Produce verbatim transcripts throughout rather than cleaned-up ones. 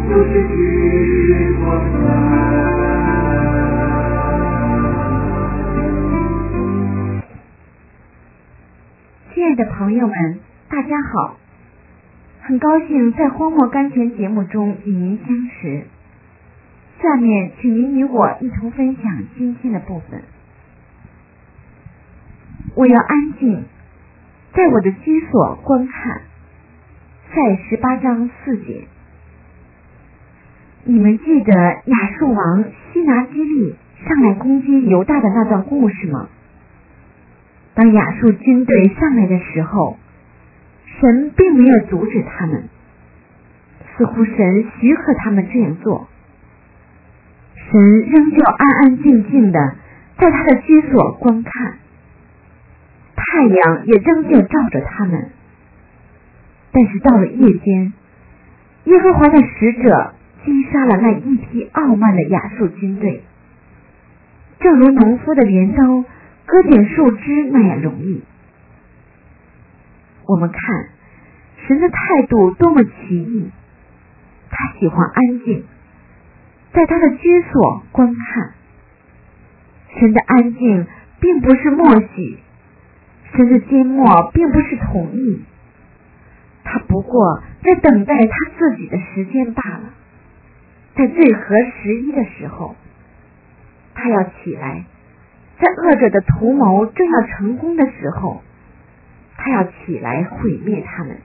都是聚光灯。 亲爱的朋友们，大家好，很高兴在荒漠甘泉节目中与您相识。下面请您与我一同分享今天的部分。我要安静，在我的居所观看。在十八章四节，你们记得亚述王西拿基利上来攻击犹大的那段故事吗？当亚述军队上来的时候，神并没有阻止他们，似乎神许可他们这样做。神仍旧安安静静的在他的居所观看，太阳也仍旧照着他们。但是到了夜间，耶和华的使者击杀了那一批傲慢的亚述军队，正如农夫的镰刀割剪树枝那样容易。我们看神的态度多么奇异，他喜欢安静，在他的居所观看。神的安静并不是默许，神的缄默并不是同意，他不过在等待他自己的时间罢了。在最合时宜的时候，他要起来，在恶者的图谋正要成功的时候，他要起来毁灭他们。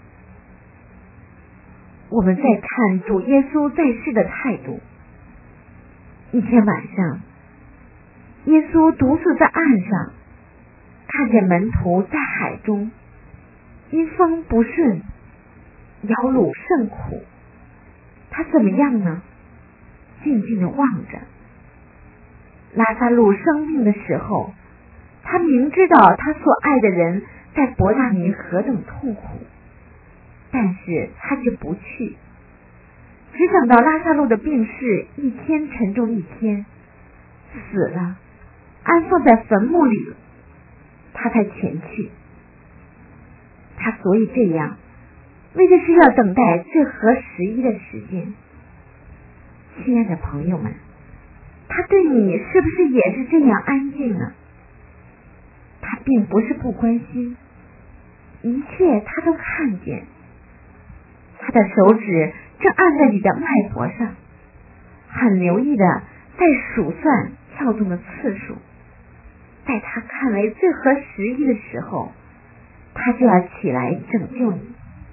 我们再看主耶稣在世的态度。一天晚上，耶稣独自在岸上，看见门徒在海中，因风不顺，摇橹甚苦。他怎么样呢？静静地望着。拉撒路生病的时候，他明知道他所爱的人在伯大尼何等痛苦，但是他却不去，只想到拉撒路的病势一天沉重一天，死了，安放在坟墓里了，他才前去。他所以这样，为的是要等待最合时宜的时间。亲爱的朋友们，他对你是不是也是这样安静呢？他并不是不关心，一切他都看见。他的手指正按在你的脉搏上，很留意的在数算跳动的次数。在他看为最合时宜的时候，他就要起来拯救你。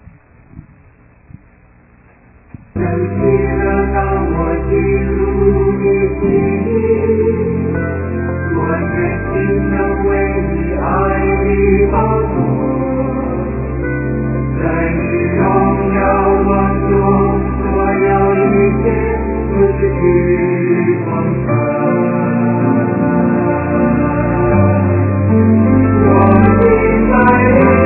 能记得当我进入你心，我决心能为你爱你宝座，在你荣耀光中，所有一切都是聚光灯。我明白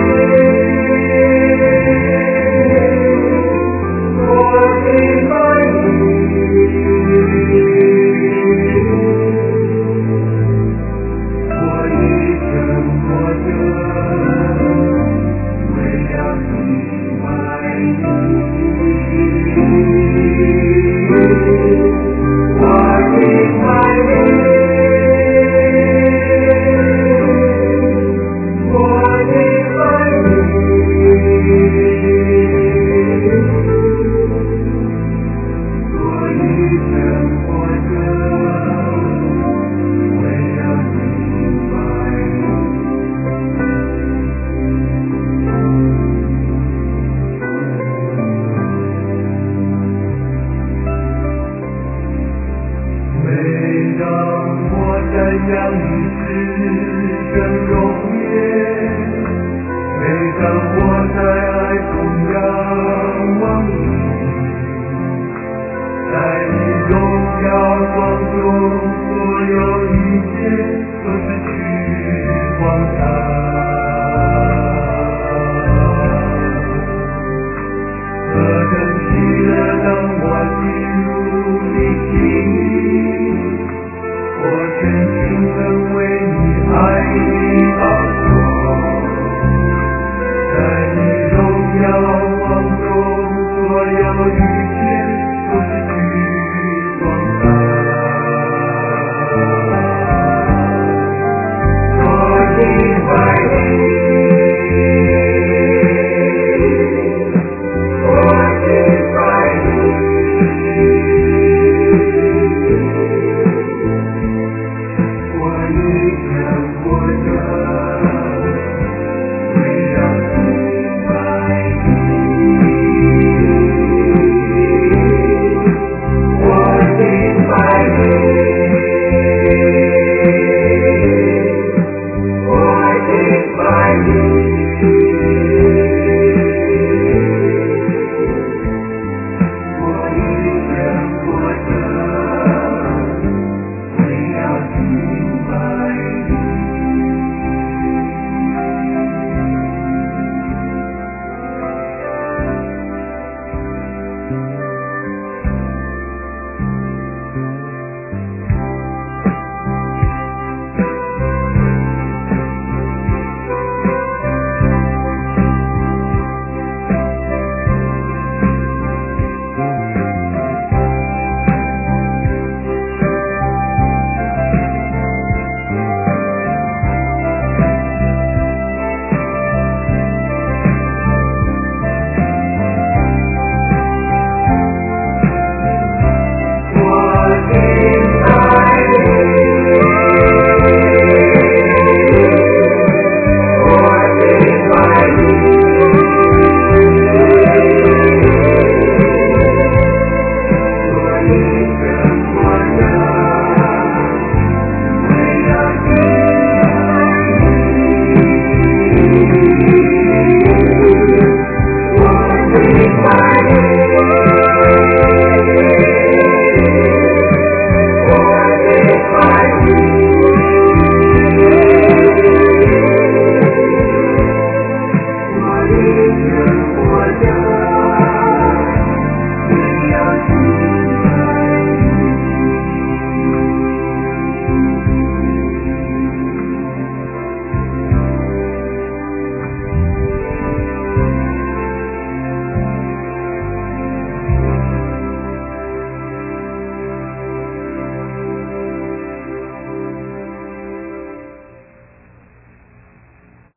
在你荣耀光中，所有